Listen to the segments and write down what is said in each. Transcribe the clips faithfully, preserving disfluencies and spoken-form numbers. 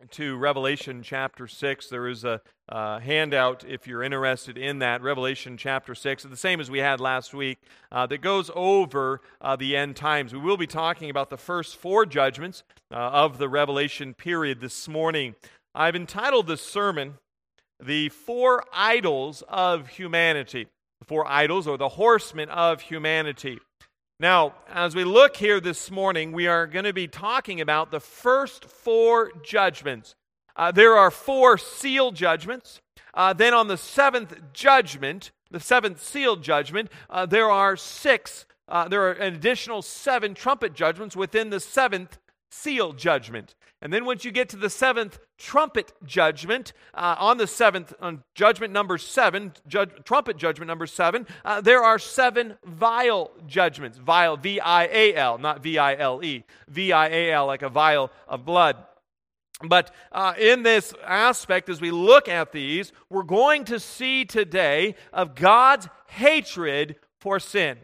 to Revelation chapter six. There is a uh, handout if you're interested in that, Revelation chapter six, the same as we had last week, uh, that goes over uh, the end times. We will be talking about the first four judgments uh, of the Revelation period this morning. I've entitled this sermon, The Four Idols of Humanity. The Four Idols, or the Horsemen of Humanity. Now, as we look here this morning, we are going to be talking about the first four judgments. Uh, there are four seal judgments. Uh, then on the seventh judgment, the seventh seal judgment, uh, there are six, uh, there are an additional seven trumpet judgments within the seventh seal judgment. And then once you get to the seventh trumpet judgment, uh, on the seventh, on judgment number seven, judge, trumpet judgment number seven, uh, there are seven vial judgments. Vial, V I A L, not V I L E. V I A L, like a vial of blood. But uh, in this aspect, as we look at these, we're going to see today of God's hatred for sin.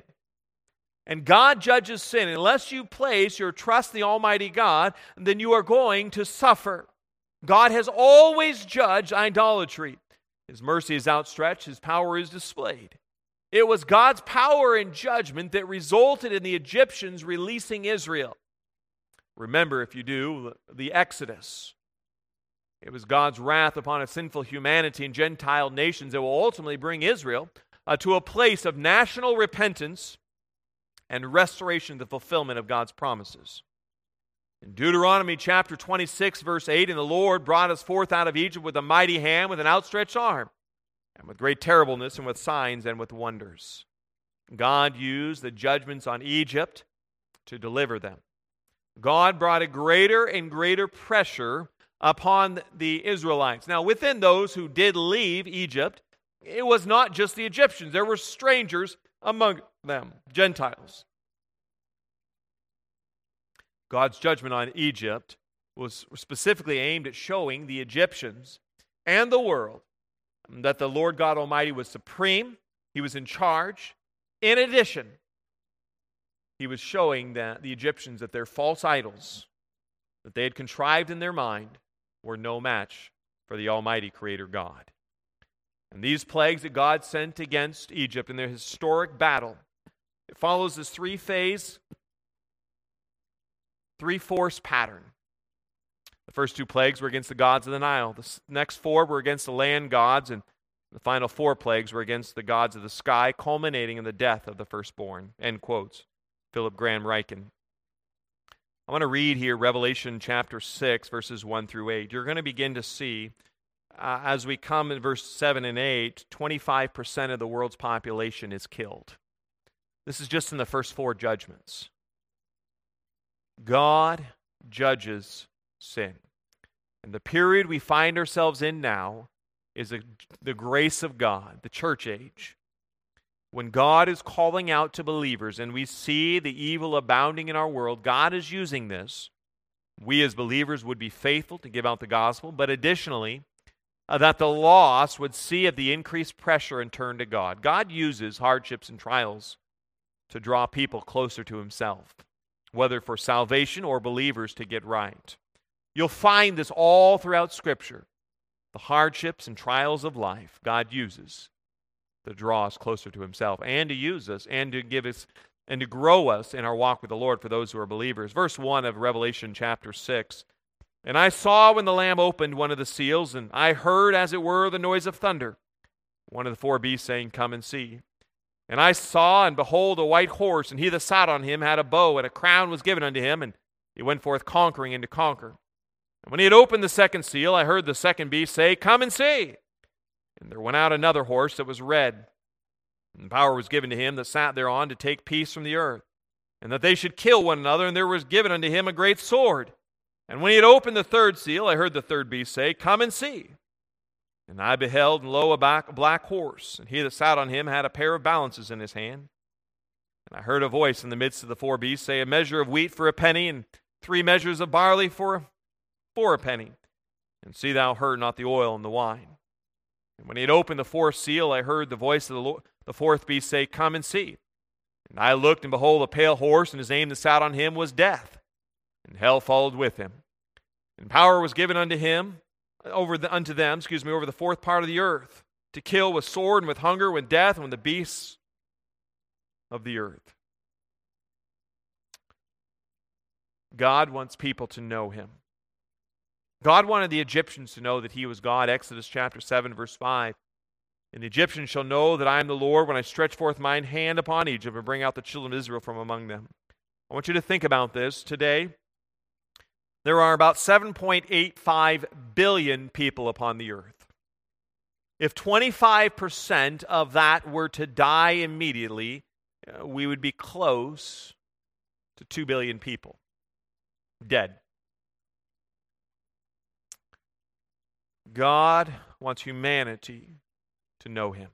And God judges sin. Unless you place your trust in the Almighty God, then you are going to suffer. God has always judged idolatry. His mercy is outstretched. His power is displayed. It was God's power and judgment that resulted in the Egyptians releasing Israel. Remember, if you do, the Exodus. It was God's wrath upon a sinful humanity and Gentile nations that will ultimately bring Israel uh, to a place of national repentance and restoration of the fulfillment of God's promises. In Deuteronomy chapter twenty-six, verse eight, "And the Lord brought us forth out of Egypt with a mighty hand, with an outstretched arm, and with great terribleness, and with signs, and with wonders." God used the judgments on Egypt to deliver them. God brought a greater and greater pressure upon the Israelites. Now, within those who did leave Egypt, it was not just the Egyptians. There were strangers among them, Gentiles. God's judgment on Egypt was specifically aimed at showing the Egyptians and the world that the Lord God Almighty was supreme. He was in charge. In addition, He was showing that the Egyptians that their false idols that they had contrived in their mind were no match for the Almighty Creator God. And these plagues that God sent against Egypt in their historic battle, it follows this three-phase, three-force pattern. The first two plagues were against the gods of the Nile. The next four were against the land gods, and the final four plagues were against the gods of the sky, culminating in the death of the firstborn. End quotes. Philip Graham Ryken. I want to read here Revelation chapter six, verses one through eight. You're going to begin to see, uh, as we come in verse seven and eight, twenty-five percent of the world's population is killed. This is just in the first four judgments. God judges sin. And the period we find ourselves in now is a, the grace of God, the church age. When God is calling out to believers and we see the evil abounding in our world, God is using this. We as believers would be faithful to give out the gospel, but additionally, uh, that the lost would see of the increased pressure and turn to God. God uses hardships and trials to draw people closer to Himself, whether for salvation or believers to get right. You'll find this all throughout Scripture. The hardships and trials of life God uses to draw us closer to Himself and to use us and to give us and to grow us in our walk with the Lord for those who are believers. Verse one of Revelation chapter six. "And I saw when the Lamb opened one of the seals, and I heard as it were the noise of thunder. One of the four beasts saying, 'Come and see.' And I saw, and behold, a white horse, and he that sat on him had a bow, and a crown was given unto him, and he went forth conquering and to conquer. And when he had opened the second seal, I heard the second beast say, 'Come and see.' And there went out another horse that was red, and power was given to him that sat thereon to take peace from the earth, and that they should kill one another, and there was given unto him a great sword. And when he had opened the third seal, I heard the third beast say, 'Come and see.' And I beheld, and lo, a black horse, and he that sat on him had a pair of balances in his hand. And I heard a voice in the midst of the four beasts say, 'A measure of wheat for a penny, and three measures of barley for, for a penny. And see thou hurt not the oil and the wine.' And when he had opened the fourth seal, I heard the voice of the, Lord, the fourth beast say, 'Come and see.' And I looked, and behold, a pale horse, and his name that sat on him was Death. And hell followed with him. And power was given unto him, over the, unto them, excuse me, over the fourth part of the earth, to kill with sword and with hunger, with death, and with the beasts of the earth. God wants people to know him. God wanted the Egyptians to know that he was God. Exodus chapter seven, verse five. And the Egyptians shall know that I am the Lord when I stretch forth mine hand upon Egypt and bring out the children of Israel from among them. I want you to think about this today. There are about seven point eight five billion people upon the earth. If twenty-five percent of that were to die immediately, uh, we would be close to two billion people dead. God wants humanity to know him.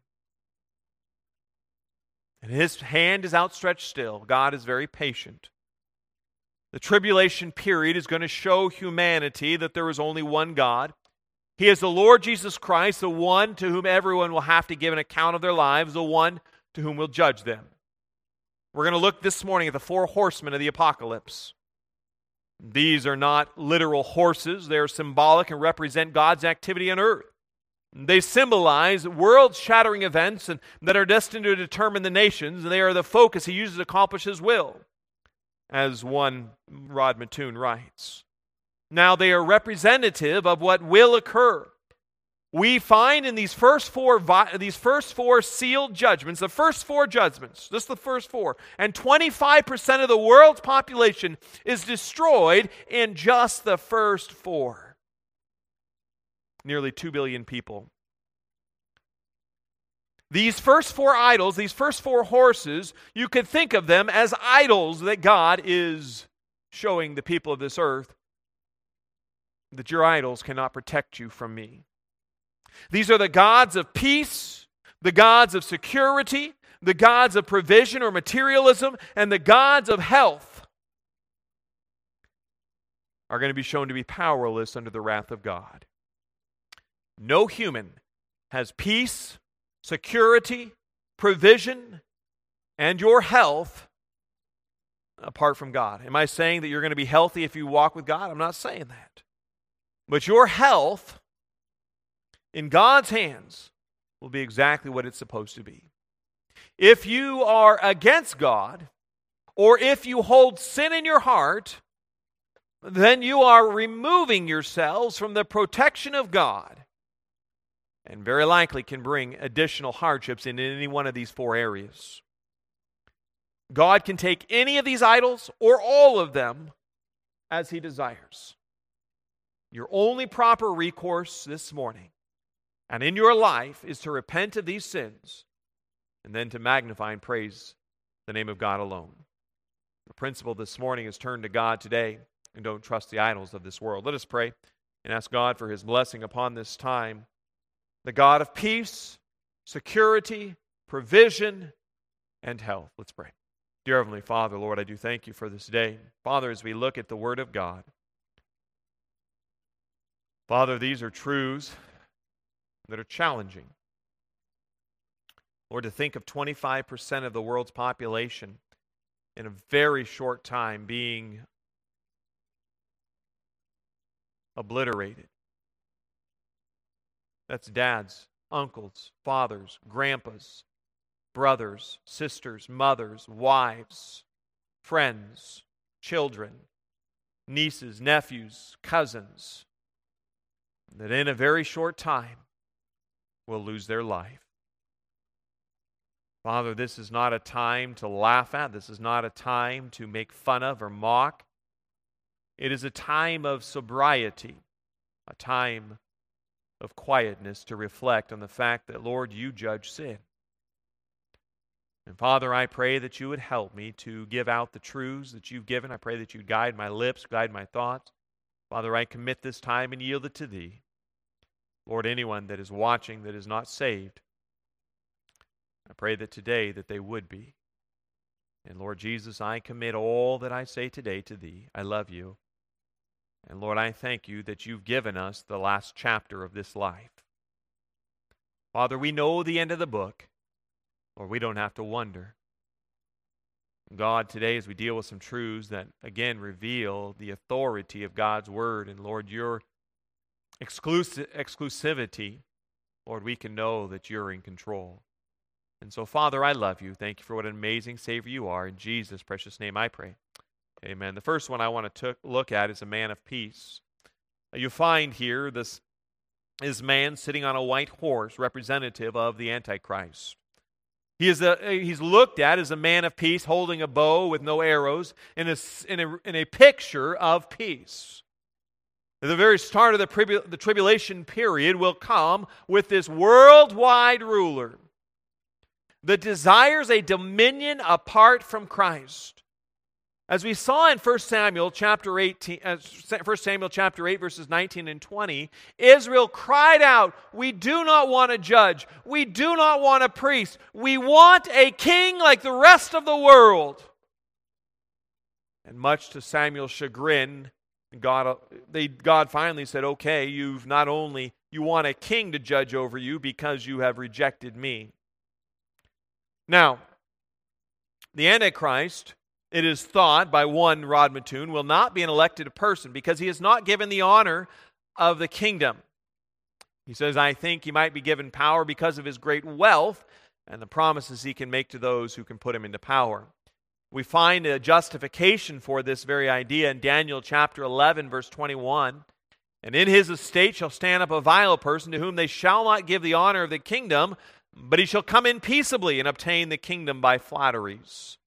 And his hand is outstretched still. God is very patient. The tribulation period is going to show humanity that there is only one God. He is the Lord Jesus Christ, the one to whom everyone will have to give an account of their lives, the one to whom will judge them. We're going to look this morning at the four horsemen of the apocalypse. These are not literal horses. They are symbolic and represent God's activity on earth. They symbolize world-shattering events and, that are destined to determine the nations, and they are the focus he uses to accomplish his will, as one Rod Mattoon writes. Now, they are representative of what will occur. We find in these first four these first four sealed judgments, the first four judgments, just the first four, and twenty-five percent of the world's population is destroyed in just the first four. Nearly two billion people. These first four idols, these first four horses, you could think of them as idols that God is showing the people of this earth that your idols cannot protect you from me. These are the gods of peace, the gods of security, the gods of provision or materialism, and the gods of health are going to be shown to be powerless under the wrath of God. No human has peace, security, provision, and your health apart from God. Am I saying that you're going to be healthy if you walk with God? I'm not saying that. But your health in God's hands will be exactly what it's supposed to be. If you are against God, or if you hold sin in your heart, then you are removing yourselves from the protection of God, and very likely can bring additional hardships in any one of these four areas. God can take any of these idols or all of them as he desires. Your only proper recourse this morning and in your life is to repent of these sins and then to magnify and praise the name of God alone. The principle this morning is turn to God today and don't trust the idols of this world. Let us pray and ask God for his blessing upon this time. The God of peace, security, provision, and health. Let's pray. Dear Heavenly Father, Lord, I do thank you for this day. Father, as we look at the Word of God, Father, these are truths that are challenging. Lord, to think of twenty-five percent of the world's population in a very short time being obliterated. That's dads, uncles, fathers, grandpas, brothers, sisters, mothers, wives, friends, children, nieces, nephews, cousins, that in a very short time will lose their life. Father, this is not a time to laugh at. This is not a time to make fun of or mock. It is a time of sobriety, a time of quietness to reflect on the fact that, Lord, you judge sin. And Father, I pray that you would help me to give out the truths that you've given. I pray that you'd guide my lips, guide my thoughts. Father, I commit this time and yield it to thee. Lord, anyone that is watching that is not saved, I pray that today that they would be. And Lord Jesus, I commit all that I say today to thee. I love you. And Lord, I thank you that you've given us the last chapter of this life. Father, we know the end of the book, or we don't have to wonder. God, today as we deal with some truths that, again, reveal the authority of God's Word, and Lord, your exclusive, exclusivity, Lord, we can know that you're in control. And so, Father, I love you. Thank you for what an amazing Savior you are. In Jesus' precious name I pray. Amen. The first one I want to look at is a man of peace. You find here this is man sitting on a white horse, representative of the Antichrist. He is a, he's looked at as a man of peace, holding a bow with no arrows, in a, in a, in a picture of peace. At the very start of the, tribu- the tribulation period will come with this worldwide ruler that desires a dominion apart from Christ. As we saw in First Samuel chapter eighteen, uh, First Samuel chapter eight, verses nineteen and twenty, Israel cried out, "We do not want a judge. We do not want a priest. We want a king like the rest of the world." And much to Samuel's chagrin, God, they, God finally said, "Okay, you've not only you want a king to judge over you because you have rejected me." Now, the Antichrist, it is thought by one Rod Mattoon, will not be an elected person because he is not given the honor of the kingdom. He says, I think he might be given power because of his great wealth and the promises he can make to those who can put him into power. We find a justification for this very idea in Daniel chapter eleven, verse twenty-one. And in his estate shall stand up a vile person to whom they shall not give the honor of the kingdom, but he shall come in peaceably and obtain the kingdom by flatteries.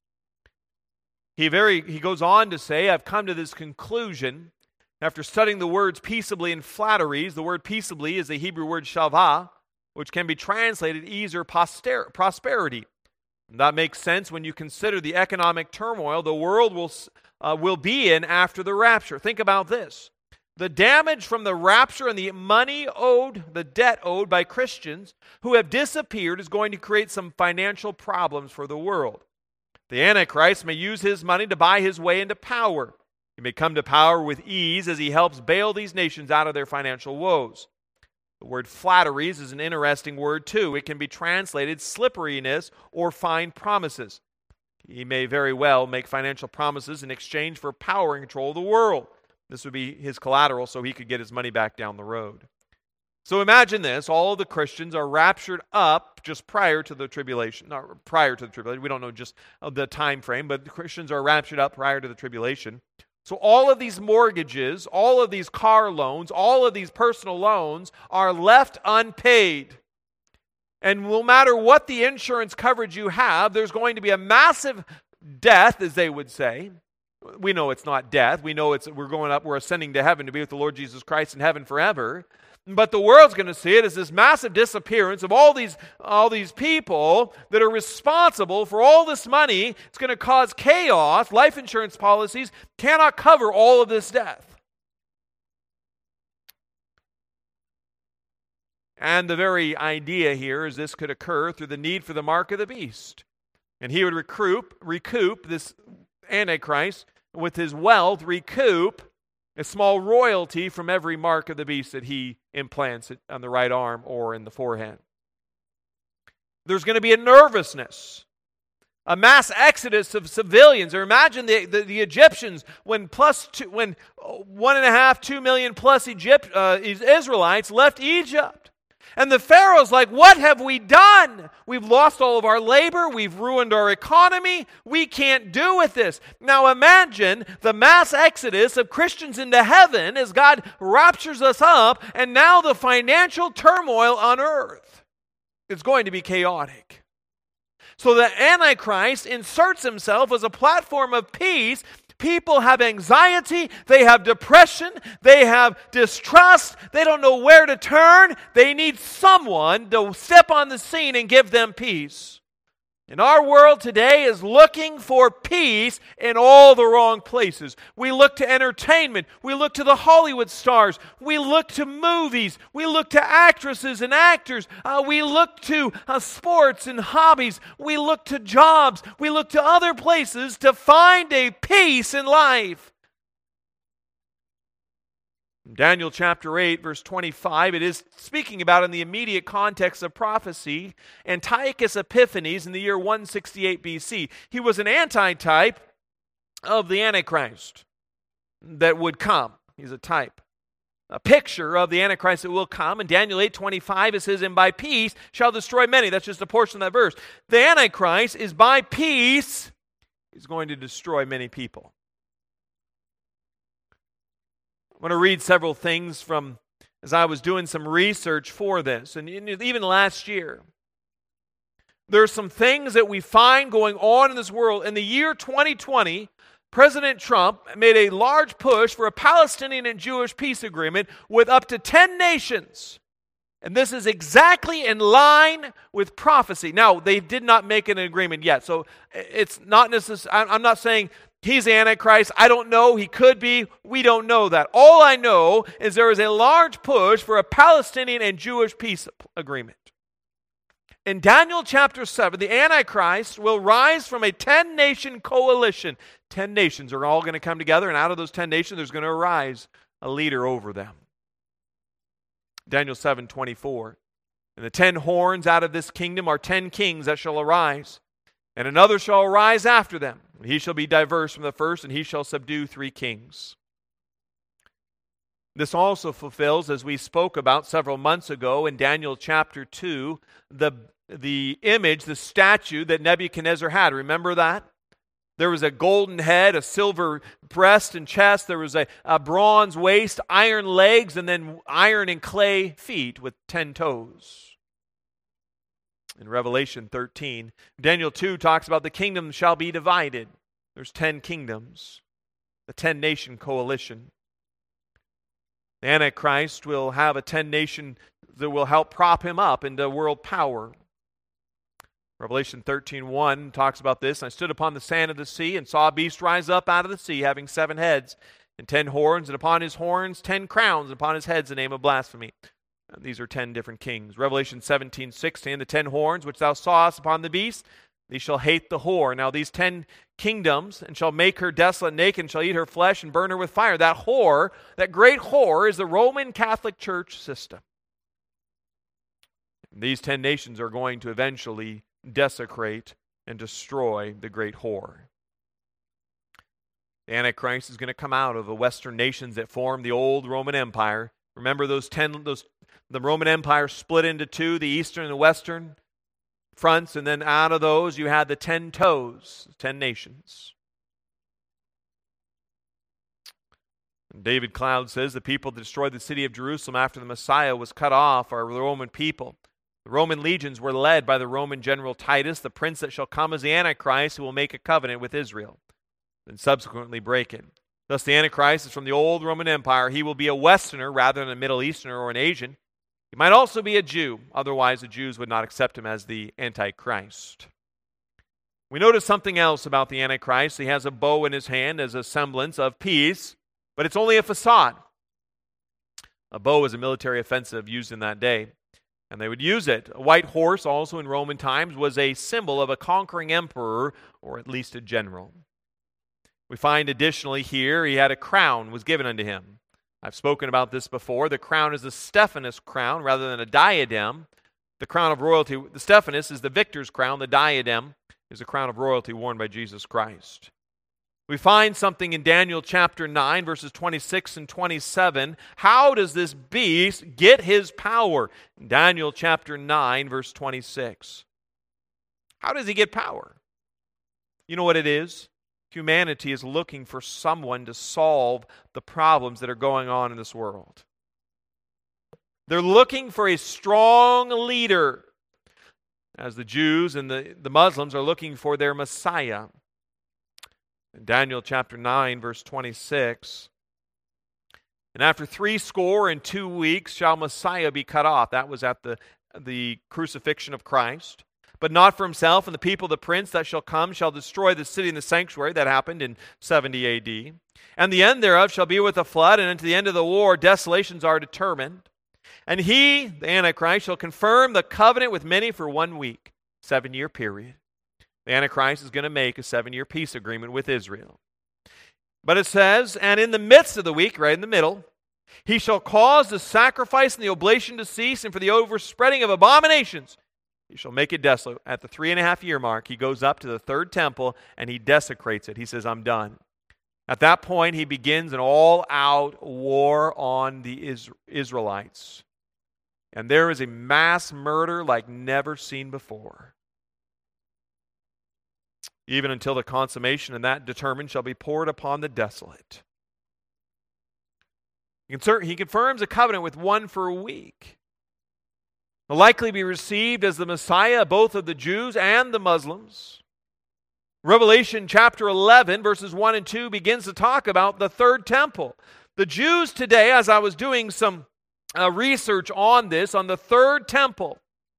He very he goes on to say, I've come to this conclusion after studying the words peaceably and flatteries. The word peaceably is the Hebrew word shavah, which can be translated ease or poster- prosperity. And that makes sense when you consider the economic turmoil the world will, uh, will be in after the rapture. Think about this. The damage from the rapture and the money owed, the debt owed by Christians who have disappeared is going to create some financial problems for the world. The Antichrist may use his money to buy his way into power. He may come to power with ease as he helps bail these nations out of their financial woes. The word flatteries is an interesting word too. It can be translated slipperiness or fine promises. He may very well make financial promises in exchange for power and control of the world. This would be his collateral so he could get his money back down the road. So imagine this, all of the Christians are raptured up just prior to the tribulation. Not prior to the tribulation, we don't know just the time frame, but the Christians are raptured up prior to the tribulation. So all of these mortgages, all of these car loans, all of these personal loans are left unpaid. And no matter what the insurance coverage you have, there's going to be a massive death, as they would say. We know it's not death. We know it's we're going up, we're ascending to heaven to be with the Lord Jesus Christ in heaven forever. But the world's going to see it as this massive disappearance of all these, all these people that are responsible for all this money. It's going to cause chaos. Life insurance policies cannot cover all of this death. And the very idea here is this could occur through the need for the mark of the beast. And he would recoup, recoup this Antichrist with his wealth, recoup a small royalty from every mark of the beast that he implants on the right arm or in the forehead. There's going to be a nervousness, a mass exodus of civilians. Or imagine the, the, the Egyptians when plus two, when one and a half, two million plus Egypt, uh, Israelites left Egypt. And the Pharaoh's like, what have we done? We've lost all of our labor. We've ruined our economy. We can't do with this. Now imagine the mass exodus of Christians into heaven as God raptures us up, and now the financial turmoil on earth is going to be chaotic. So the Antichrist inserts himself as a platform of peace. People have anxiety, they have depression, they have distrust, they don't know where to turn. They need someone to step on the scene and give them peace. And our world today is looking for peace in all the wrong places. We look to entertainment. We look to the Hollywood stars. We look to movies. We look to actresses and actors. Uh, we look to uh, sports and hobbies. We look to jobs. We look to other places to find a peace in life. Daniel chapter eight, verse twenty-five, it is speaking about in the immediate context of prophecy, Antiochus Epiphanes in the year one sixty-eight B C. He was an antitype of the Antichrist that would come. He's a type, a picture of the Antichrist that will come. In Daniel eight twenty-five, it says, and by peace shall destroy many. That's just a portion of that verse. The Antichrist is by peace, he's going to destroy many people. I'm going to read several things from as I was doing some research for this, and even last year. There are some things that we find going on in this world. In the year twenty twenty, President Trump made a large push for a Palestinian and Jewish peace agreement with up to ten nations. And this is exactly in line with prophecy. Now, they did not make an agreement yet, so it's not necessary. I'm not saying he's the Antichrist. I don't know. He could be. We don't know that. All I know is there is a large push for a Palestinian and Jewish peace agreement. In Daniel chapter seven, the Antichrist will rise from a ten-nation coalition. Ten nations are all going to come together, and out of those ten nations, there's going to arise a leader over them. Daniel seven twenty-four. And the ten horns out of this kingdom are ten kings that shall arise, and another shall arise after them. He shall be diverse from the first, and he shall subdue three kings. This also fulfills, as we spoke about several months ago in Daniel chapter two, the, the image, the statue that Nebuchadnezzar had. Remember that? There was a golden head, a silver breast and chest. There was a, a bronze waist, iron legs, and then iron and clay feet with ten toes. In Revelation thirteen, Daniel two talks about the kingdom shall be divided. There's ten kingdoms, the ten-nation coalition. The Antichrist will have a ten-nation that will help prop him up into world power. Revelation thirteen one talks about this. I stood upon the sand of the sea and saw a beast rise up out of the sea, having seven heads and ten horns, and upon his horns ten crowns, and upon his heads the name of blasphemy. And these are ten different kings. Revelation seventeen sixteen, the ten horns which thou sawest upon the beast, these shall hate the whore. Now these ten kingdoms, and shall make her desolate, naked, and shall eat her flesh, and burn her with fire. That whore, that great whore, is the Roman Catholic Church system. And these ten nations are going to eventually desecrate and destroy the great whore. The Antichrist is going to come out of the Western nations that formed the old Roman Empire. Remember those ten, those the Roman Empire split into two, the Eastern and the Western fronts, and then out of those you had the ten toes, ten nations. And David Cloud says the people that destroyed the city of Jerusalem after the Messiah was cut off are the Roman people. The Roman legions were led by the Roman general Titus, the prince that shall come as the Antichrist, who will make a covenant with Israel, and subsequently break it. Thus the Antichrist is from the old Roman Empire. He will be a Westerner rather than a Middle Easterner or an Asian. He might also be a Jew. Otherwise, the Jews would not accept him as the Antichrist. We notice something else about the Antichrist. He has a bow in his hand as a semblance of peace, but it's only a facade. A bow is a military offensive used in that day, and they would use it. A white horse, also in Roman times, was a symbol of a conquering emperor, or at least a general. We find additionally here, he had a crown was given unto him. I've spoken about this before. The crown is a Stephanus crown rather than a diadem. The crown of royalty, the Stephanus is the victor's crown. The diadem is the crown of royalty worn by Jesus Christ. We find something in Daniel chapter nine, verses twenty-six and twenty-seven. How does this beast get his power? Daniel chapter nine, verse twenty-six. How does he get power? You know what it is? Humanity is looking for someone to solve the problems that are going on in this world. They're looking for a strong leader, as the Jews and the, the Muslims are looking for their Messiah. In Daniel chapter nine, verse twenty-six, and after three score and two weeks shall Messiah be cut off. That was at the, the crucifixion of Christ. But not for himself and the people, the prince that shall come shall destroy the city and the sanctuary. That happened in seventy A D. And the end thereof shall be with a flood, and unto the end of the war desolations are determined. And he, the Antichrist, shall confirm the covenant with many for one week, seven-year period. The Antichrist is going to make a seven-year peace agreement with Israel. But it says, and in the midst of the week, right in the middle, He shall cause the sacrifice and the oblation to cease, and for the overspreading of abominations, he shall make it desolate. At the three and a half year mark, he goes up to the third temple and he desecrates it. He says, I'm done. At that point, he begins an all-out war on the Israelites. And there is a mass murder like never seen before. Even until the consummation and that determined shall be poured upon the desolate. He confirms a covenant with one for a week. Will likely be received as the Messiah, both of the Jews and the Muslims. Revelation chapter eleven, verses one and two, begins to talk about the third temple. The Jews today, as I was doing some uh, research on this, on the third temple,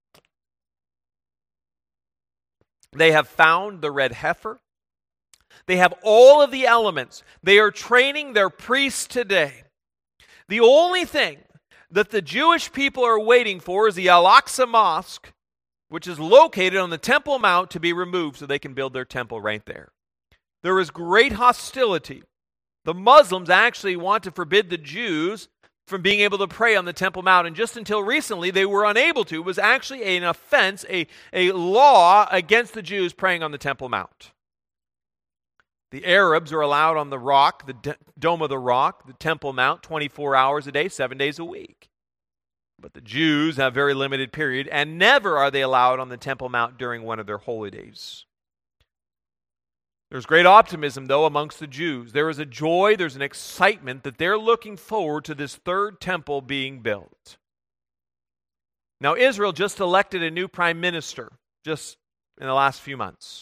they have found the red heifer. They have all of the elements. They are training their priests today. The only thing that the Jewish people are waiting for is the Al-Aqsa Mosque, which is located on the Temple Mount, to be removed so they can build their temple right there. There is great hostility. The Muslims actually want to forbid the Jews from being able to pray on the Temple Mount, and just until recently they were unable to. It was actually an offense, a, a law against the Jews praying on the Temple Mount. The Arabs are allowed on the rock, the D- Dome of the Rock, the Temple Mount, twenty-four hours a day, seven days a week. But the Jews have a very limited period, and never are they allowed on the Temple Mount during one of their holy days. There's great optimism, though, amongst the Jews. There is a joy, there's an excitement that they're looking forward to this third temple being built. Now, Israel just elected a new prime minister just in the last few months.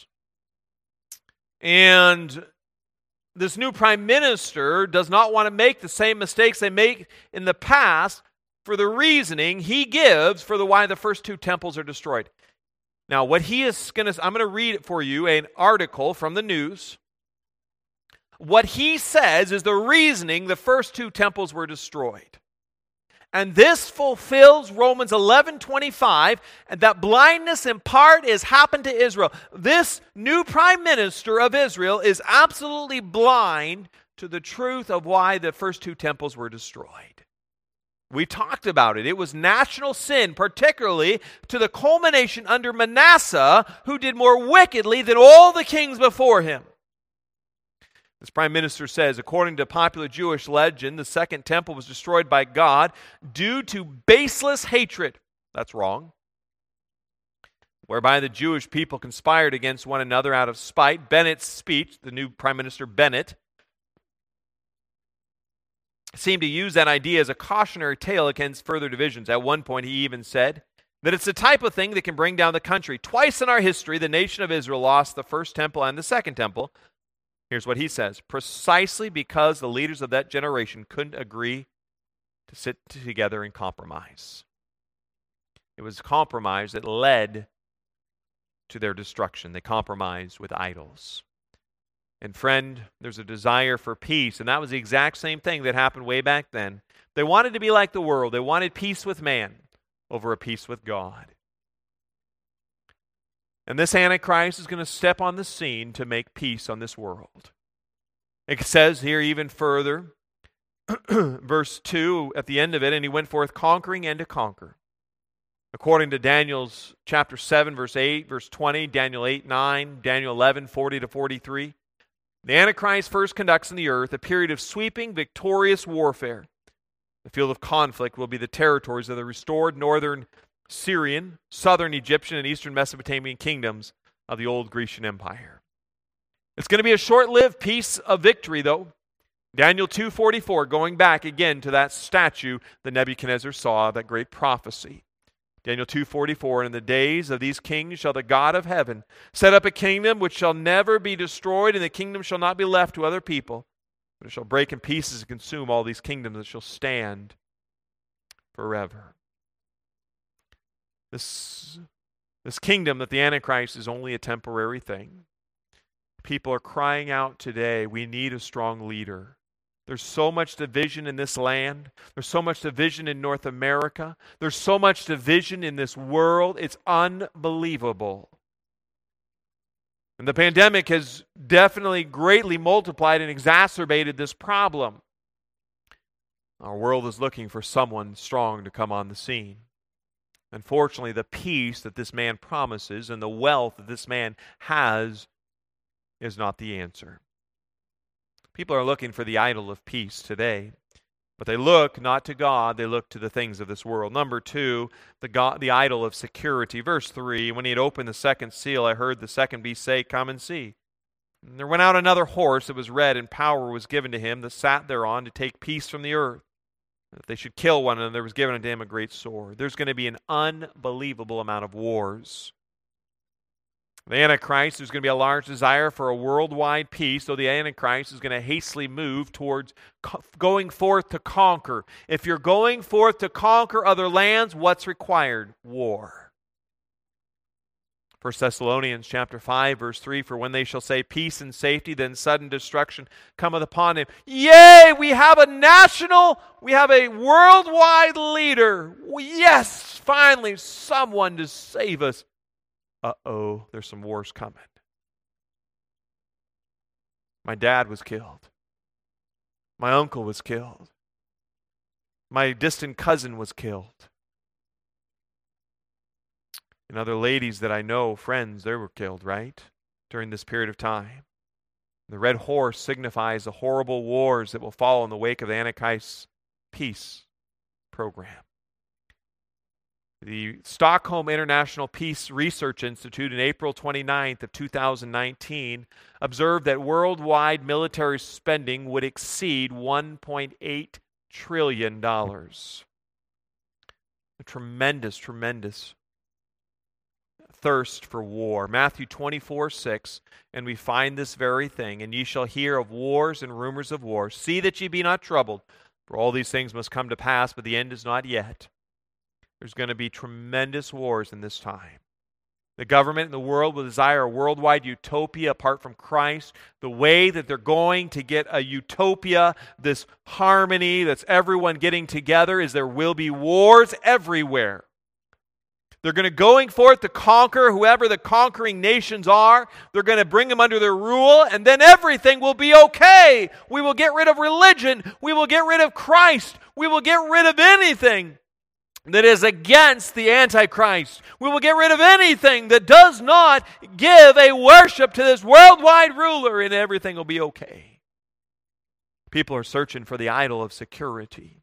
And this new prime minister does not want to make the same mistakes they made in the past for the reasoning he gives for the why the first two temples are destroyed. Now, what he is going to, I'm going to read it for you, an article from the news. What he says is the reasoning the first two temples were destroyed. And this fulfills Romans eleven twenty-five, and that blindness in part is happened to Israel. This new prime minister of Israel is absolutely blind to the truth of why the first two temples were destroyed. We talked about it. It was national sin, particularly to the culmination under Manasseh, who did more wickedly than all the kings before him. This prime minister says, according to popular Jewish legend, the second temple was destroyed by God due to baseless hatred. That's wrong. Whereby the Jewish people conspired against one another out of spite. Bennett's speech, the new Prime Minister Bennett, seemed to use that idea as a cautionary tale against further divisions. At one point, he even said that it's the type of thing that can bring down the country. Twice in our history, the nation of Israel lost the first temple and the second temple. Here's what he says: precisely because the leaders of that generation couldn't agree to sit together and compromise. It was compromise that led to their destruction. They compromised with idols. And friend, there's a desire for peace, and that was the exact same thing that happened way back then. They wanted to be like the world. They wanted peace with man over a peace with God. And this Antichrist is going to step on the scene to make peace on this world. It says here even further, verse two, at the end of it, and he went forth conquering and to conquer. According to Daniel's chapter seven, verse eight, verse twenty, Daniel eight, nine, Daniel eleven, forty to forty-three, the Antichrist first conducts in the earth a period of sweeping, victorious warfare. The field of conflict will be the territories of the restored northern Syrian, southern Egyptian, and eastern Mesopotamian kingdoms of the old Grecian Empire. It's going to be a short-lived peace of victory, though. Daniel two forty-four, going back again to that statue that Nebuchadnezzar saw, that great prophecy. Daniel two forty-four, and in the days of these kings shall the God of heaven set up a kingdom which shall never be destroyed, and the kingdom shall not be left to other people, but it shall break in pieces and consume all these kingdoms that shall stand forever. This, this kingdom that the Antichrist is only a temporary thing. People are crying out today, we need a strong leader. There's so much division in this land. There's so much division in North America. There's so much division in this world. It's unbelievable. And the pandemic has definitely greatly multiplied and exacerbated this problem. Our world is looking for someone strong to come on the scene. Unfortunately, the peace that this man promises and the wealth that this man has is not the answer. People are looking for the idol of peace today, but they look not to God, they look to the things of this world. Number two, the God, the idol of security. Verse three, when he had opened the second seal, I heard the second beast say, "Come and see." And there went out another horse that was red, and power was given to him that sat thereon to take peace from the earth. If they should kill one another, there was given unto him a great sword. There's going to be an unbelievable amount of wars. The Antichrist, there's going to be a large desire for a worldwide peace, though the Antichrist is going to hastily move towards co- going forth to conquer. If you're going forth to conquer other lands, what's required? War. First Thessalonians chapter five, verse three, for when they shall say peace and safety, then sudden destruction cometh upon him. Yea, we have a national, we have a worldwide leader. Yes, finally, someone to save us. Uh-oh, there's some wars coming. My dad was killed. My uncle was killed. My distant cousin was killed. And other ladies that I know, friends, they were killed, right? During this period of time. The red horse signifies the horrible wars that will follow in the wake of the Antichrist's peace program. The Stockholm International Peace Research Institute in April twenty-ninth of two thousand nineteen observed that worldwide military spending would exceed one point eight trillion dollars. A tremendous, tremendous thirst for war. Matthew twenty-four six, and we find this very thing. And ye shall hear of wars and rumors of wars. See that ye be not troubled, for all these things must come to pass, but the end is not yet. There's going to be tremendous wars in this time. The government and the world will desire a worldwide utopia apart from Christ. The way that they're going to get a utopia, this harmony that's everyone getting together, is there will be wars everywhere. They're going to going forth to conquer whoever the conquering nations are. They're going to bring them under their rule, and then everything will be okay. We will get rid of religion. We will get rid of Christ. We will get rid of anything that is against the Antichrist. We will get rid of anything that does not give a worship to this worldwide ruler, and everything will be okay. People are searching for the idol of security.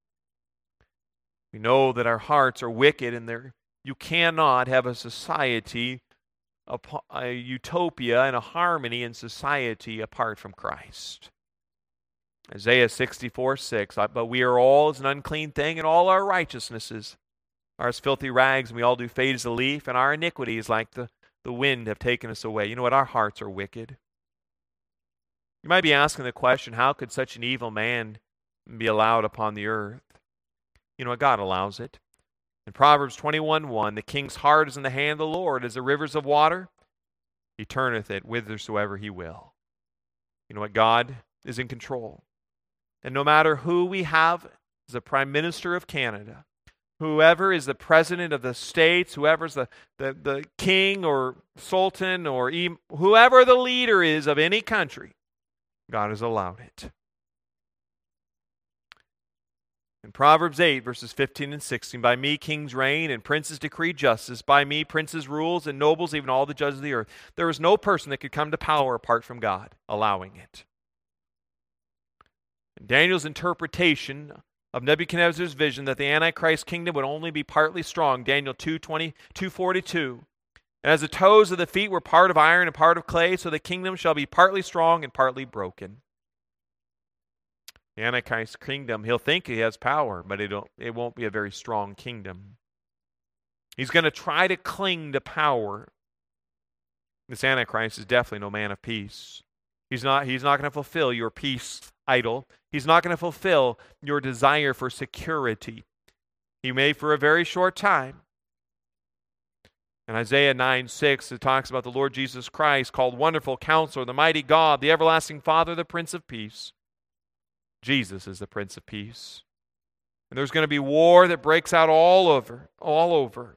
We know that our hearts are wicked, and they're, you cannot have a society, a, a utopia, and a harmony in society apart from Christ. Isaiah sixty-four six, but we are all as an unclean thing, and all our righteousnesses are as filthy rags, and we all do fade as a leaf, and our iniquities like the, the wind have taken us away. You know what? Our hearts are wicked. You might be asking the question, how could such an evil man be allowed upon the earth? You know what? God allows it. In Proverbs twenty-one one, the king's heart is in the hand of the Lord, as the rivers of water. He turneth it whithersoever he will. You know what? God is in control. And no matter who we have as the Prime Minister of Canada, whoever is the President of the States, whoever is the, the, the King or Sultan or even, whoever the leader is of any country, God has allowed it. In Proverbs eight, verses fifteen and sixteen, by me kings reign and princes decree justice. By me princes rules and nobles, even all the judges of the earth. There is no person that could come to power apart from God allowing it. Daniel's interpretation of Nebuchadnezzar's vision that the Antichrist kingdom would only be partly strong, Daniel two twenty, two forty-two. And as the toes of the feet were part of iron and part of clay, so the kingdom shall be partly strong and partly broken. The Antichrist kingdom, he'll think he has power, but it, don't, it won't be a very strong kingdom. He's going to try to cling to power. This Antichrist is definitely no man of peace. He's not, he's not going to fulfill your peace idol. He's not going to fulfill your desire for security. He may for a very short time. In Isaiah nine six, it talks about the Lord Jesus Christ, called Wonderful Counselor, the Mighty God, the Everlasting Father, the Prince of Peace. Jesus is the Prince of Peace. And there's going to be war that breaks out all over, all over.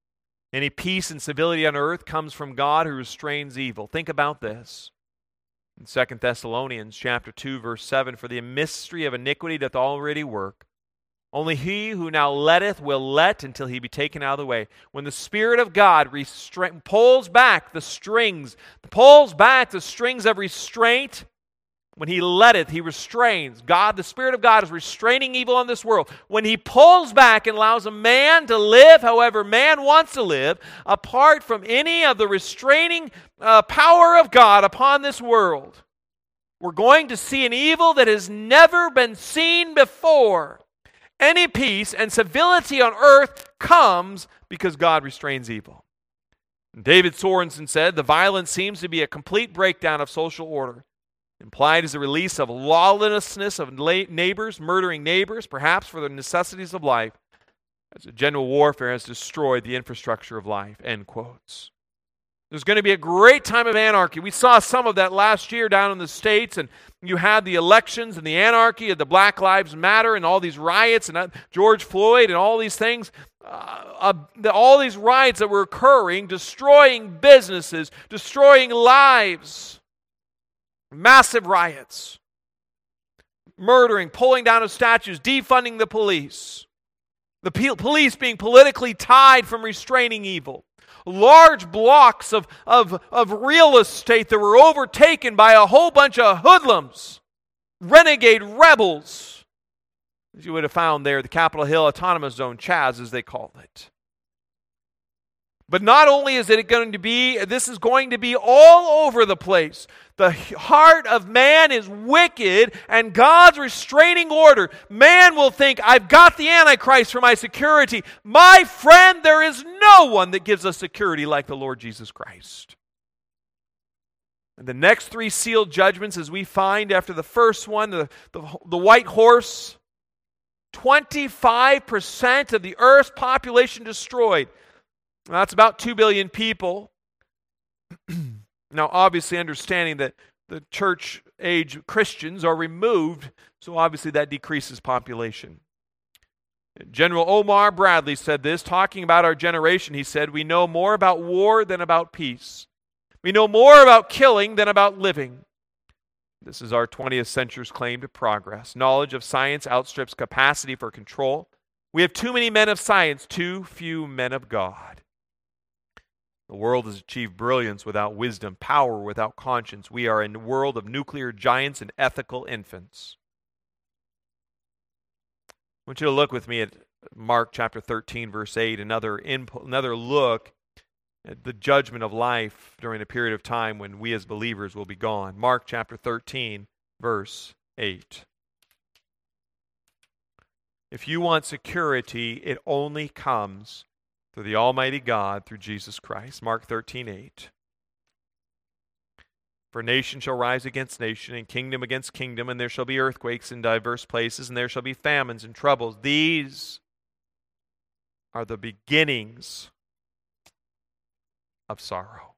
Any peace and civility on earth comes from God who restrains evil. Think about this. In Second Thessalonians chapter two, verse seven, for the mystery of iniquity doth already work. Only he who now letteth will let until he be taken out of the way. When the Spirit of God restra- pulls back the strings, pulls back the strings of restraint, when he letteth, he restrains. God, the Spirit of God is restraining evil in this world. When he pulls back and allows a man to live however man wants to live, apart from any of the restraining uh, power of God upon this world, we're going to see an evil that has never been seen before. Any peace and civility on earth comes because God restrains evil. David Sorensen said, the violence seems to be a complete breakdown of social order. Implied is the release of lawlessness of neighbors, murdering neighbors, perhaps for the necessities of life, as a general warfare has destroyed the infrastructure of life, end quotes. There's going to be a great time of anarchy. We saw some of that last year down in the States, and you had the elections and the anarchy of the Black Lives Matter and all these riots and uh, George Floyd and all these things, uh, uh, the, all these riots that were occurring, destroying businesses, destroying lives, massive riots, murdering, pulling down of statues, defunding the police, the pe- police being politically tied from restraining evil. Large blocks of, of, of real estate that were overtaken by a whole bunch of hoodlums, renegade rebels, as you would have found there, the Capitol Hill Autonomous Zone, Chaz as they called it. But not only is it going to be, this is going to be all over the place. The heart of man is wicked, and God's restraining order. Man will think, I've got the Antichrist for my security. My friend, there is no one that gives us security like the Lord Jesus Christ. And the next three sealed judgments, as we find after the first one, the, the, the white horse, twenty-five percent of the earth's population destroyed. That's about two billion people. Now, obviously, understanding that the church-age Christians are removed, so obviously that decreases population. General Omar Bradley said this, talking about our generation. He said, we know more about war than about peace. We know more about killing than about living. This is our twentieth century's claim to progress. Knowledge of science outstrips capacity for control. We have too many men of science, too few men of God. The world has achieved brilliance without wisdom, power without conscience. We are in a world of nuclear giants and ethical infants. I want you to look with me at Mark chapter thirteen, verse eight, another, input, another look at the judgment of life during a period of time when we as believers will be gone. Mark chapter thirteen, verse eight. If you want security, it only comes through the Almighty God, through Jesus Christ. Mark thirteen, eight. For nation shall rise against nation, and kingdom against kingdom, and there shall be earthquakes in diverse places, and there shall be famines and troubles. These are the beginnings of sorrow.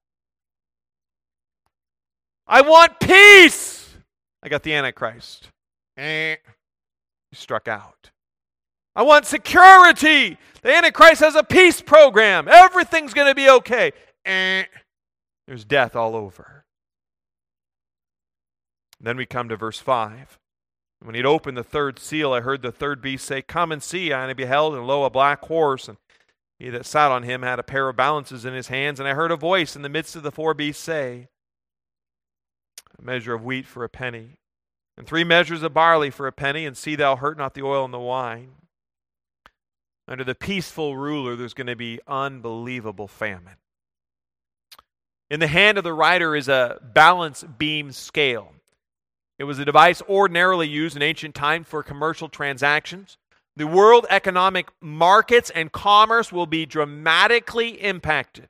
I want peace! I got the Antichrist. Eh. He struck out. I want security. The Antichrist has a peace program. Everything's going to be okay. Eh. There's death all over. Then we come to verse five. When he'd opened the third seal, I heard the third beast say, Come and see. And I beheld, and lo, a black horse, and he that sat on him had a pair of balances in his hands. And I heard a voice in the midst of the four beasts say, A measure of wheat for a penny, and three measures of barley for a penny, and see thou hurt not the oil and the wine. Under the peaceful ruler, there's going to be unbelievable famine. In the hand of the rider is a balance beam scale. It was a device ordinarily used in ancient times for commercial transactions. The world economic markets and commerce will be dramatically impacted.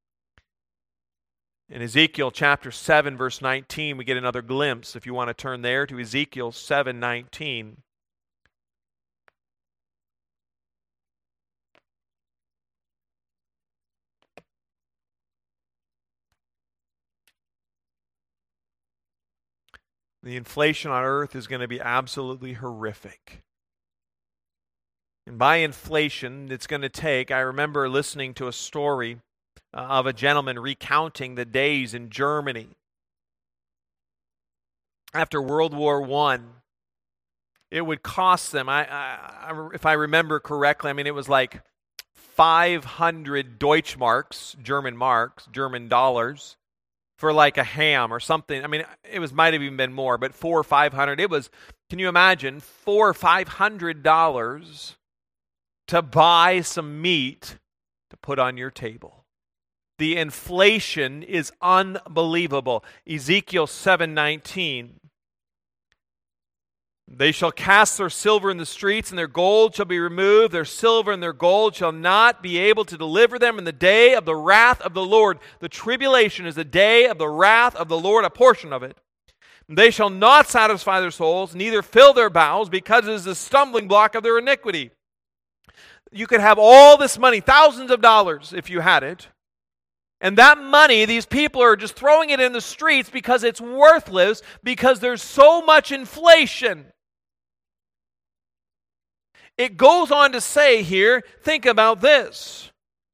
In Ezekiel chapter seven, verse nineteen, we get another glimpse. If you want to turn there to Ezekiel seven nineteen. The inflation on earth is going to be absolutely horrific. And by inflation, it's going to take, I remember listening to a story uh, of a gentleman recounting the days in Germany after World War One, it would cost them, I, I, if I remember correctly, I mean, it was like five hundred Deutschmarks, German marks, German dollars, for like a ham or something. I mean, it was might have even been more, but four or five hundred. It was, can you imagine, four or five hundred dollars to buy some meat to put on your table? The inflation is unbelievable. Ezekiel seven nineteen. They shall cast their silver in the streets, and their gold shall be removed. Their silver and their gold shall not be able to deliver them in the day of the wrath of the Lord. The tribulation is the day of the wrath of the Lord, a portion of it. They shall not satisfy their souls, neither fill their bowels, because it is the stumbling block of their iniquity. You could have all this money, thousands of dollars, if you had it. And that money, these people are just throwing it in the streets because it's worthless, because there's so much inflation. It goes on to say here, think about this.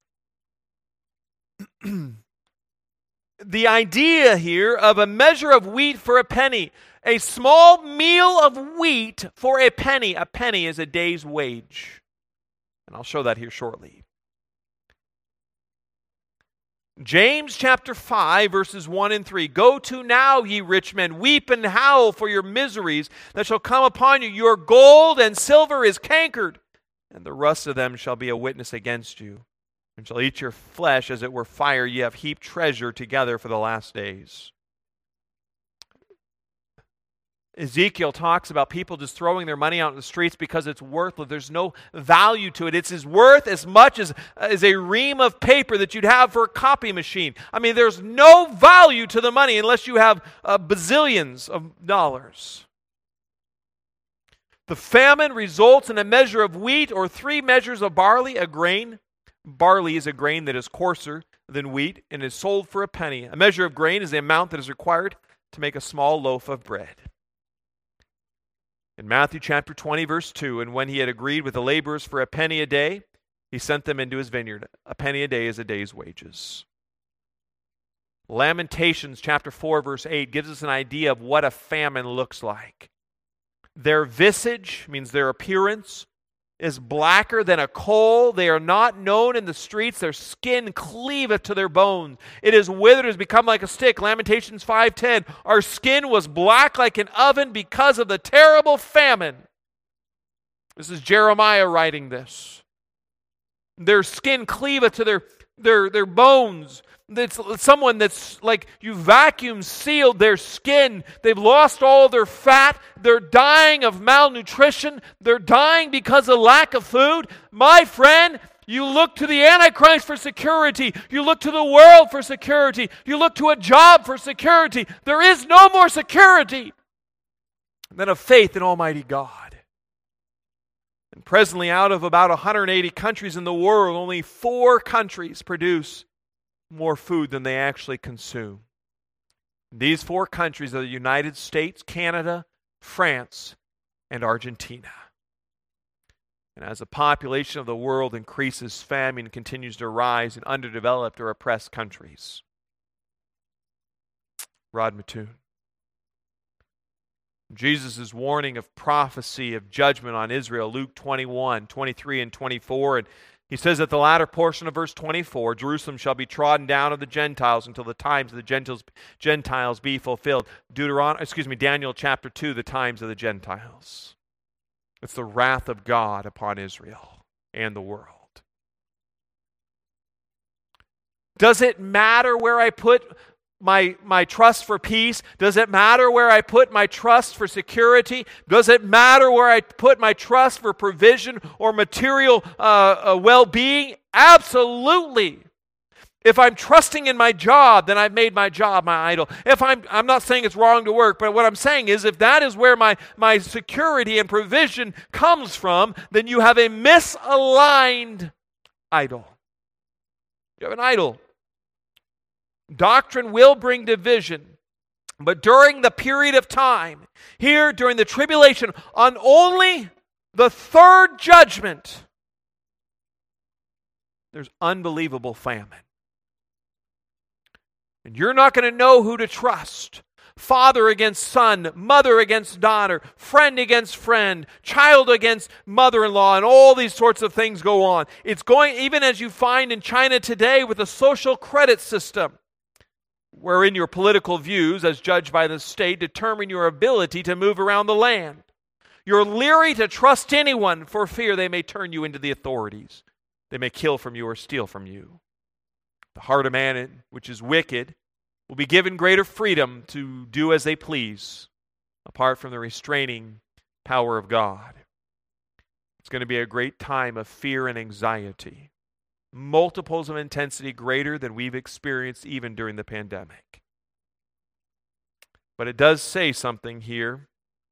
The idea here of a measure of wheat for a penny. A small meal of wheat for a penny. A penny is a day's wage. And I'll show that here shortly. James chapter five, verses one and three. Go to now, ye rich men, weep and howl for your miseries that shall come upon you. Your gold and silver is cankered, and the rust of them shall be a witness against you, and shall eat your flesh as it were fire. Ye have heaped treasure together for the last days. Ezekiel talks about people just throwing their money out in the streets because it's worthless. There's no value to it. It's as worth as much as, as a ream of paper that you'd have for a copy machine. I mean, there's no value to the money unless you have uh, bazillions of dollars. The famine results in a measure of wheat or three measures of barley, a grain. Barley is a grain that is coarser than wheat and is sold for a penny. A measure of grain is the amount that is required to make a small loaf of bread. In Matthew chapter twenty, verse two, and when he had agreed with the laborers for a penny a day, he sent them into his vineyard. A penny a day is a day's wages. Lamentations chapter four, verse eight gives us an idea of what a famine looks like. Their visage, means their appearance, is blacker than a coal. They are not known in the streets. Their skin cleaveth to their bones. It is withered, has become like a stick. Lamentations five ten. Our skin was black like an oven because of the terrible famine. This is Jeremiah writing this. Their skin cleaveth to their, their, their bones. It's someone that's like you vacuum sealed their skin. They've lost all their fat. They're dying of malnutrition. They're dying because of lack of food. My friend, you look to the Antichrist for security. You look to the world for security. You look to a job for security. There is no more security than a faith in Almighty God. And presently, out of about one hundred eighty countries in the world, only four countries produce more food than they actually consume. These four countries are the United States, Canada, France, and Argentina. And as the population of the world increases, famine continues to rise in underdeveloped or oppressed countries. Rod Mattoon. Jesus' warning of prophecy of judgment on Israel, Luke twenty-one, twenty-three, and twenty-four, and he says at the latter portion of verse twenty-four, Jerusalem shall be trodden down of the Gentiles until the times of the Gentiles, Gentiles be fulfilled. Deuteron- excuse me, Daniel chapter two, the times of the Gentiles. It's the wrath of God upon Israel and the world. Does it matter where I put my, my trust for peace? Does it matter where I put my trust for security? Does it matter where I put my trust for provision or material uh, uh, well-being? Absolutely. If I'm trusting in my job, then I've made my job my idol. If I'm, I'm not saying it's wrong to work, but what I'm saying is if that is where my, my security and provision comes from, then you have a misaligned idol. You have an idol. Doctrine will bring division, but during the period of time, here during the tribulation, on only the third judgment, there's unbelievable famine. And you're not going to know who to trust. father against son, mother against daughter, friend against friend, child against mother-in-law, and all these sorts of things go on. It's going, even as you find in China today with a social credit system, wherein your political views, as judged by the state, determine your ability to move around the land. You're leery to trust anyone for fear they may turn you into the authorities. They may kill from you or steal from you. The heart of man, which is wicked, will be given greater freedom to do as they please, apart from the restraining power of God. It's going to be a great time of fear and anxiety, multiples of intensity greater than we've experienced even during the pandemic. But it does say something here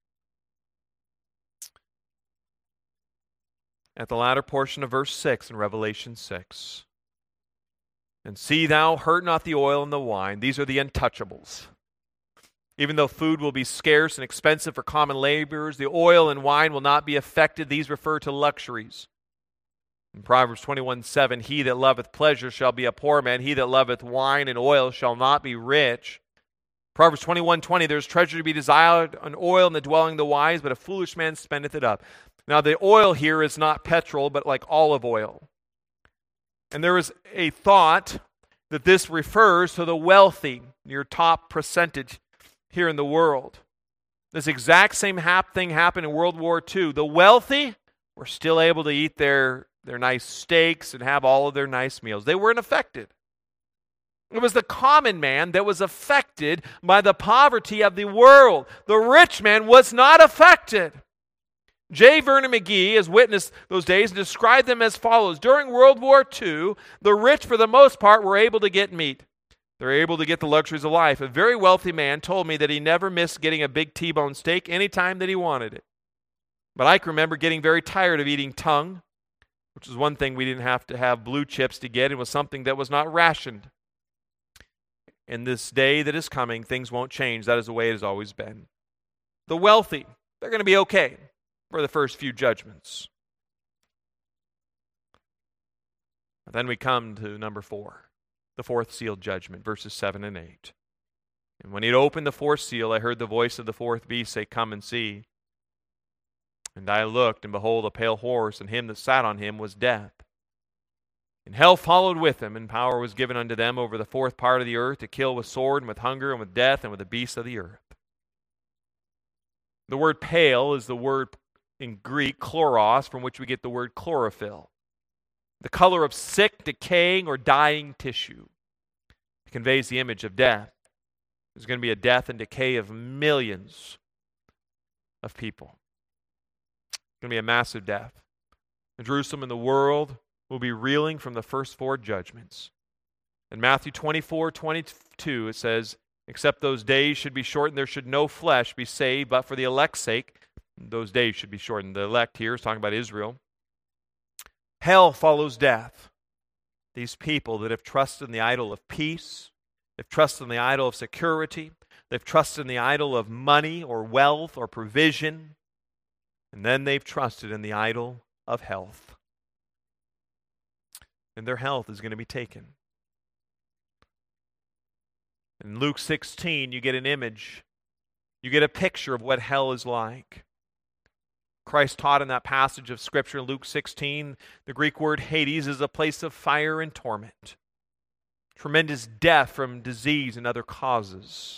at the latter portion of verse six in Revelation six. And see thou hurt not the oil and the wine. These are the untouchables. Even though food will be scarce and expensive for common laborers, the oil and wine will not be affected. These refer to luxuries. In Proverbs twenty-one seven, he that loveth pleasure shall be a poor man. He that loveth wine and oil shall not be rich. Proverbs twenty-one twenty, there's treasure to be desired, an oil in the dwelling of the wise, but a foolish man spendeth it up. Now the oil here is not petrol, but like olive oil. And there is a thought that this refers to the wealthy, your top percentage here in the world. This exact same hap- thing happened in World War Two. The wealthy were still able to eat their, their nice steaks and have all of their nice meals. They weren't affected. It was the common man that was affected by the poverty of the world. The rich man was not affected. J. Vernon McGee has witnessed those days and described them as follows. During World War Two, the rich, for the most part, were able to get meat. They're able to get the luxuries of life. A very wealthy man told me that he never missed getting a big T-bone steak anytime that he wanted it. But I can remember getting very tired of eating tongue, which is one thing we didn't have to have blue chips to get. It was something that was not rationed. In this day that is coming, things won't change. That is the way it has always been. The wealthy, they're going to be okay for the first few judgments. Then we come to number four, the fourth seal judgment, verses seven and eight. And when he had opened the fourth seal, I heard the voice of the fourth beast say, Come and see. And I looked, and behold, a pale horse, and him that sat on him was Death. And hell followed with him, and power was given unto them over the fourth part of the earth to kill with sword, and with hunger, and with death, and with the beasts of the earth. The word pale is the word in Greek, chloros, from which we get the word chlorophyll. The color of sick, decaying, or dying tissue. It conveys the image of death. There's going to be a death and decay of millions of people. It's going to be a massive death. And Jerusalem and the world will be reeling from the first four judgments. In Matthew twenty-four twenty-two, it says, Except those days should be shortened, there should no flesh be saved, but for the elect's sake, those days should be shortened. The elect here is talking about Israel. Hell follows death. These people that have trusted in the idol of peace, they've trusted in the idol of security, they've trusted in the idol of money or wealth or provision, and then they've trusted in the idol of health. And their health is going to be taken. In Luke sixteen, you get an image. You get a picture of what hell is like. Christ taught in that passage of Scripture in Luke sixteen, the Greek word Hades is a place of fire and torment. Tremendous death from disease and other causes.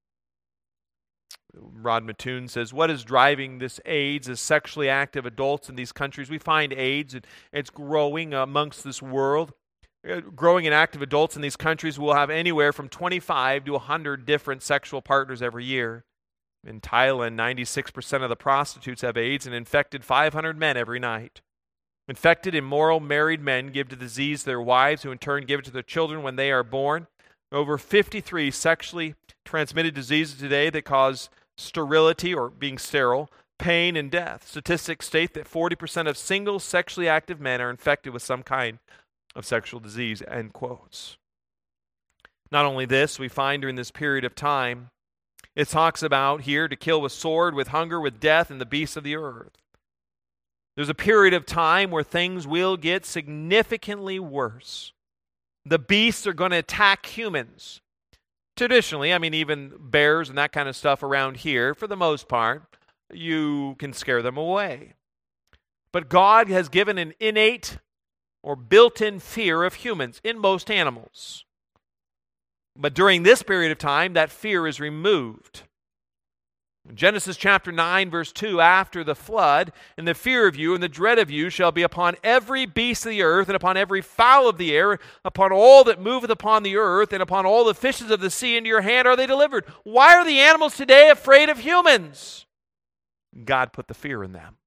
Rod Mattoon says, what is driving this AIDS is sexually active adults in these countries. We find AIDS, and it's growing amongst this world. Growing in active adults in these countries will have anywhere from twenty-five to one hundred different sexual partners every year. In Thailand, ninety-six percent of the prostitutes have AIDS and infected five hundred men every night. Infected, immoral, married men give the disease to their wives, who in turn give it to their children when they are born. Over fifty-three sexually transmitted diseases today that cause sterility, or being sterile, pain, and death. Statistics state that forty percent of single sexually active men are infected with some kind of sexual disease, end quotes. Not only this, we find during this period of time, it talks about here to kill with sword, with hunger, with death, and the beasts of the earth. There's a period of time where things will get significantly worse. The beasts are going to attack humans. Traditionally, I mean, even bears and that kind of stuff around here, for the most part, you can scare them away. But God has given an innate or built-in fear of humans in most animals. But during this period of time, that fear is removed. In Genesis chapter nine, verse two, after the flood, and the fear of you and the dread of you shall be upon every beast of the earth, and upon every fowl of the air, upon all that moveth upon the earth, and upon all the fishes of the sea. Into your hand are they delivered. Why are the animals today afraid of humans? God put the fear in them.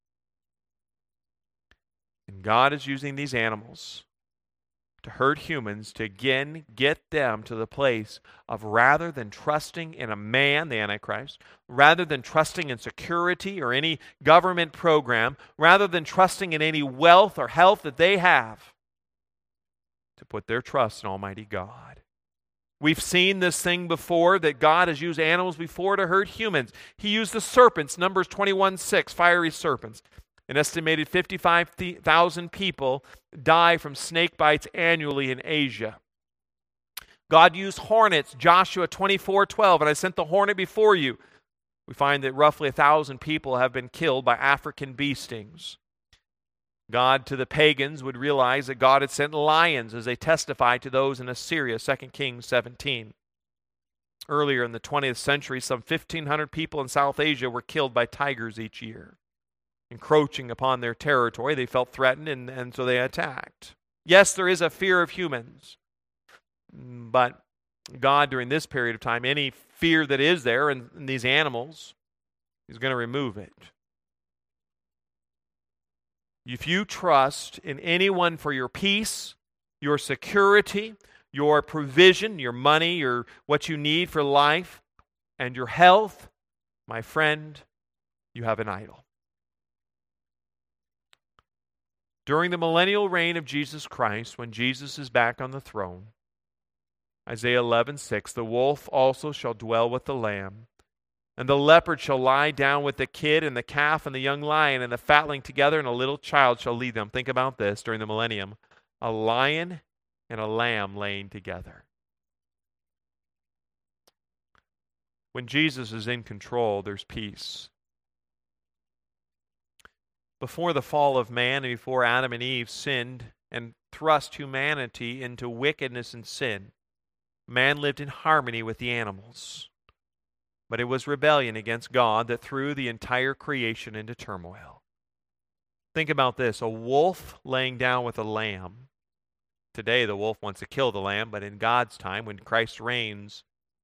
And God is using these animals to hurt humans to again get them to the place of, rather than trusting in a man, the Antichrist, rather than trusting in security or any government program, rather than trusting in any wealth or health that they have, to put their trust in Almighty God. We've seen this thing before, that God has used animals before to hurt humans. He used the serpents, Numbers twenty-one six, fiery serpents. An estimated fifty-five thousand people die from snake bites annually in Asia. God used hornets, Joshua twenty-four twelve, and I sent the hornet before you. We find that roughly a thousand people have been killed by African bee stings. God, to the pagans, would realize that God had sent lions as they testified to those in Assyria, Second Kings seventeen. Earlier in the twentieth century, some fifteen hundred people in South Asia were killed by tigers each year. Encroaching upon their territory, they felt threatened, and, and so they attacked. Yes, there is a fear of humans, but God, during this period of time, any fear that is there in, in these animals, He's going to remove it. If you trust in anyone for your peace, your security, your provision, your money, your what you need for life, and your health, my friend, you have an idol. During the millennial reign of Jesus Christ, when Jesus is back on the throne, Isaiah eleven six, the wolf also shall dwell with the lamb, and the leopard shall lie down with the kid, and the calf and the young lion and the fatling together, and a little child shall lead them. Think about this during the millennium. A lion and a lamb laying together. When Jesus is in control, there's peace. Before the fall of man and before Adam and Eve sinned and thrust humanity into wickedness and sin, man lived in harmony with the animals. But it was rebellion against God that threw the entire creation into turmoil. Think about this, a wolf laying down with a lamb. Today the wolf wants to kill the lamb, but in God's time, when Christ reigns,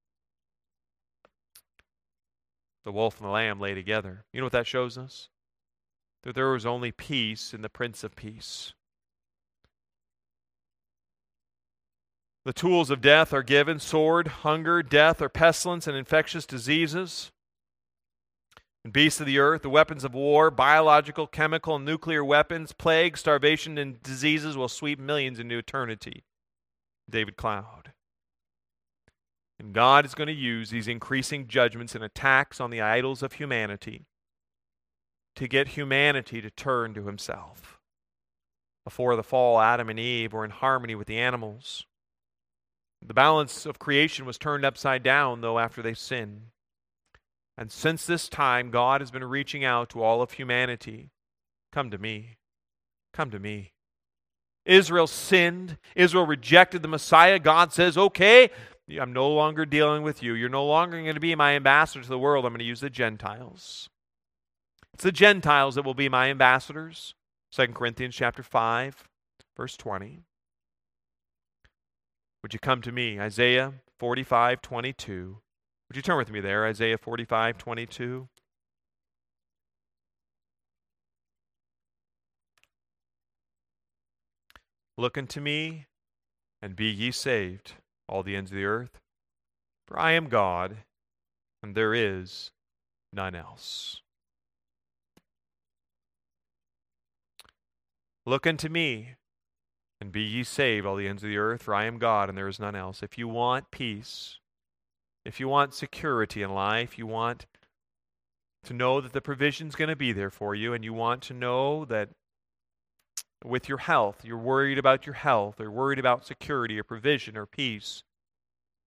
the wolf and the lamb lay together. You know what that shows us? That there was only peace in the Prince of Peace. The tools of death are given: sword, hunger, death, or pestilence, and infectious diseases. And beasts of the earth, the weapons of war, biological, chemical, and nuclear weapons, plague, starvation, and diseases will sweep millions into eternity. David Cloud. And God is going to use these increasing judgments and attacks on the idols of humanity to get humanity to turn to Himself. Before the fall, Adam and Eve were in harmony with the animals. The balance of creation was turned upside down, though, after they sinned. And since this time, God has been reaching out to all of humanity. Come to me. Come to me. Israel sinned. Israel rejected the Messiah. God says, okay, I'm no longer dealing with you. You're no longer going to be my ambassador to the world. I'm going to use the Gentiles. It's the Gentiles that will be my ambassadors. Second Corinthians chapter five, verse twenty. Would you come to me? Isaiah forty-five twenty-two. Would you turn with me there? Isaiah forty-five twenty-two. Look unto me, and be ye saved, all the ends of the earth. For I am God, and there is none else. Look unto me, and be ye saved, all the ends of the earth, for I am God, and there is none else. If you want peace, if you want security in life, you want to know that the provision's going to be there for you, and you want to know that with your health, you're worried about your health, or worried about security, or provision, or peace,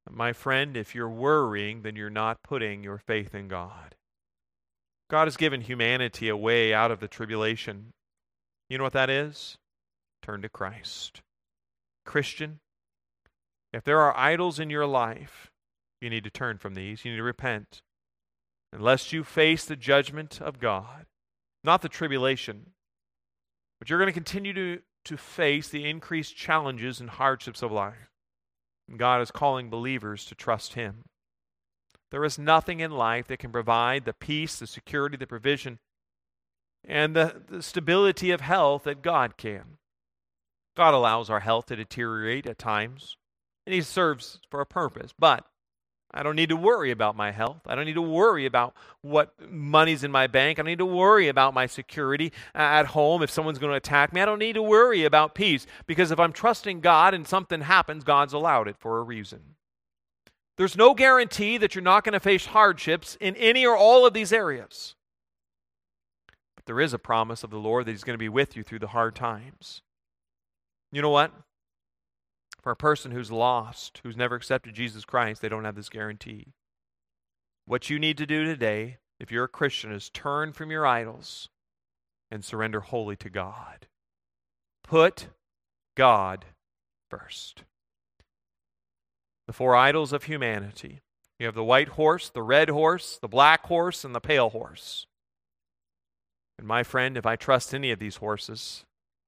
My friend, if you're worrying, then you're not putting your faith in God. God has given humanity a way out of the tribulation. You know what that is? Turn to Christ. Christian, if there are idols in your life, you need to turn from these. You need to repent. Unless you face the judgment of God, not the tribulation, but you're going to continue to, to face the increased challenges and hardships of life. And God is calling believers to trust Him. There is nothing in life that can provide the peace, the security, the provision, and the, the stability of health that God can. God allows our health to deteriorate at times, and He serves for a purpose. But I don't need to worry about my health. I don't need to worry about what money's in my bank. I don't need to worry about my security at home if someone's going to attack me. I don't need to worry about peace, because if I'm trusting God and something happens, God's allowed it for a reason. There's no guarantee that you're not going to face hardships in any or all of these areas. But there is a promise of the Lord that He's going to be with you through the hard times. You know what? For a person who's lost, who's never accepted Jesus Christ, they don't have this guarantee. What you need to do today, if you're a Christian, is turn from your idols and surrender wholly to God. Put God first. The four idols of humanity. You have the white horse, the red horse, the black horse, and the pale horse. And my friend, if I trust any of these horses,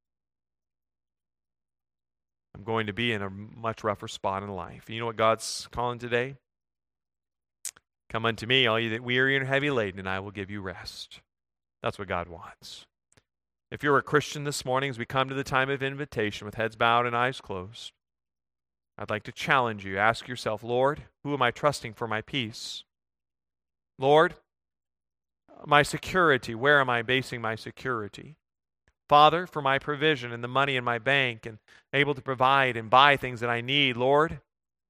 I'm going to be in a much rougher spot in life. You know what God's calling today? Come unto me, all you that weary and heavy laden, and I will give you rest. That's what God wants. If you're a Christian this morning, as we come to the time of invitation with heads bowed and eyes closed, I'd like to challenge you. Ask yourself, Lord, who am I trusting for my peace? Lord, my security, where am I basing my security? Father, for my provision and the money in my bank and able to provide and buy things that I need. Lord,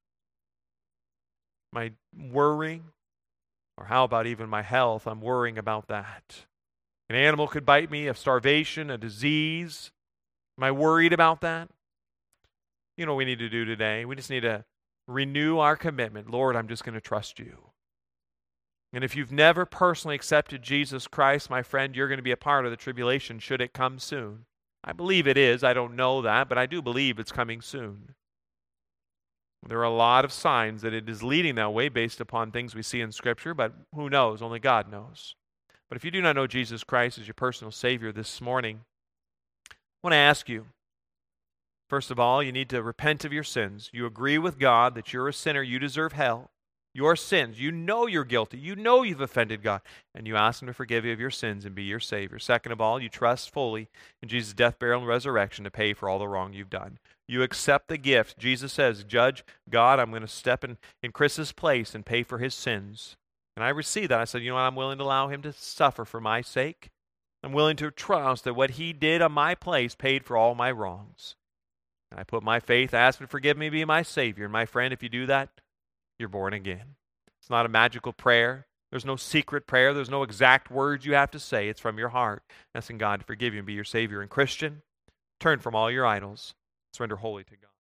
my worrying, or how about even my health? I'm worrying about that. An animal could bite me, of starvation, a disease. Am I worried about that? You know what we need to do today? We just need to renew our commitment. Lord, I'm just going to trust you. And if you've never personally accepted Jesus Christ, my friend, you're going to be a part of the tribulation should it come soon. I believe it is. I don't know that, but I do believe it's coming soon. There are a lot of signs that it is leading that way based upon things we see in Scripture, but who knows? Only God knows. But if you do not know Jesus Christ as your personal Savior this morning, I want to ask you, first of all, you need to repent of your sins. You agree with God that you're a sinner, you deserve hell. Your sins, you know you're guilty, you know you've offended God, and you ask Him to forgive you of your sins and be your Savior. Second of all, you trust fully in Jesus' death, burial, and resurrection to pay for all the wrong you've done. You accept the gift. Jesus says, Judge, God, I'm going to step in, in Chris's place and pay for his sins. And I received that. I said, you know what, I'm willing to allow him to suffer for my sake. I'm willing to trust that what he did on my place paid for all my wrongs. And I put my faith, ask him to forgive me, be my Savior. And my friend, if you do that, you're born again. It's not a magical prayer. There's no secret prayer. There's no exact words you have to say. It's from your heart, asking God to forgive you and be your Savior. And Christian, turn from all your idols. Surrender wholly to God.